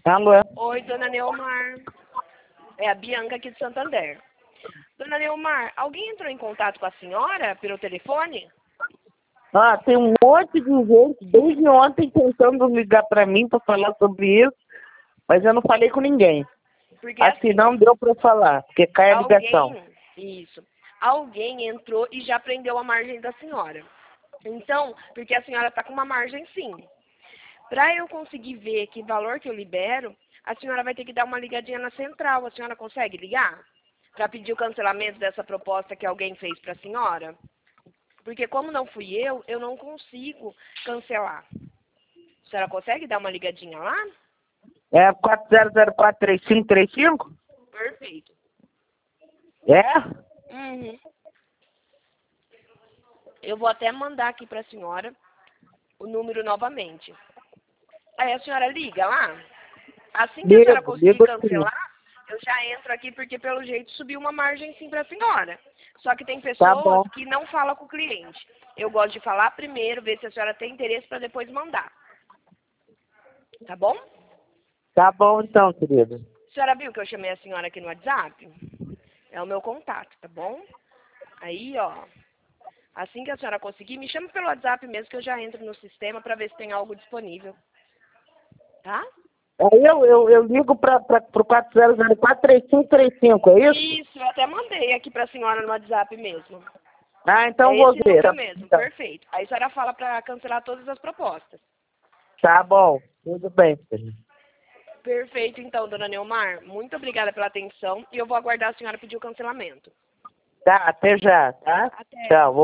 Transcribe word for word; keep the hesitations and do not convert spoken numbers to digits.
Alô? Oi, dona Neomar. É a Bianca aqui de Santander. Dona Neomar, alguém entrou em contato com a senhora pelo telefone? Ah, tem um monte de gente desde ontem tentando ligar para mim para falar sobre isso, mas eu não falei com ninguém. Porque Assim assim, não deu para falar, porque cai a ligação. alguém, isso, alguém entrou e já prendeu a margem da senhora. Então, porque a senhora está com uma margem sim. Para eu conseguir ver que valor que eu libero, a senhora vai ter que dar uma ligadinha na central. A senhora consegue ligar? Para pedir o cancelamento dessa proposta que alguém fez para a senhora? Porque como não fui eu, eu não consigo cancelar. A senhora consegue dar uma ligadinha lá? É quatro zero zero quatro três cinco três cinco? Perfeito. É? Uhum. Eu vou até mandar aqui para a senhora o número novamente. Aí a senhora liga lá. Assim que a senhora Ligo, conseguir ligo sim. cancelar, eu já entro aqui porque pelo jeito subiu uma margem sim para a senhora. Só que tem Tá pessoas bom. que não falam com o cliente. Eu gosto de falar primeiro, ver se a senhora tem interesse para depois mandar. Tá bom? Tá bom então, querida. A senhora viu que eu chamei a senhora aqui no WhatsApp? É o meu contato, tá bom? Aí, ó. Assim que a senhora conseguir, me chama pelo WhatsApp mesmo que eu já entro no sistema para ver se tem algo disponível. Tá? Aí eu, eu, eu ligo para o quatro zero zero quatro três cinco três cinco, é isso? Isso, eu até mandei aqui pra senhora no WhatsApp mesmo. Ah, então É vou esse ver. número Tá, mesmo, tá. perfeito. Aí a senhora fala para cancelar todas as propostas. Tá bom, tudo bem, querida. Perfeito, então, dona Neomar. Muito obrigada pela atenção e eu vou aguardar a senhora pedir o cancelamento. Tá, até já, tá? Até. Tchau.